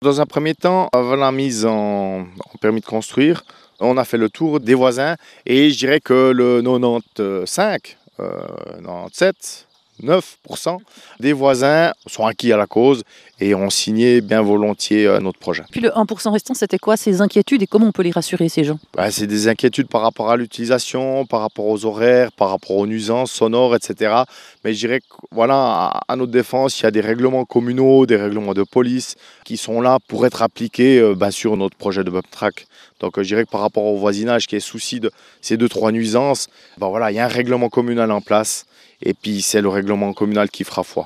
Dans un premier temps, avant la mise en permis de construire, on a fait le tour des voisins et je dirais que le 95, 97, 9% des voisins sont acquis à la cause et ont signé bien volontiers notre projet. Puis le 1% restant, c'était quoi ces inquiétudes et comment on peut les rassurer ces gens? C'est des inquiétudes par rapport à l'utilisation, par rapport aux horaires, par rapport aux nuisances sonores, etc. Mais je dirais que voilà, à notre défense, il y a des règlements communaux, des règlements de police qui sont là pour être appliqués sur notre projet de bump track. Donc je dirais que par rapport au voisinage qui est souci de ces 2-3 nuisances, voilà, il y a un règlement communal en place et puis c'est le règlement communal qui fera foi.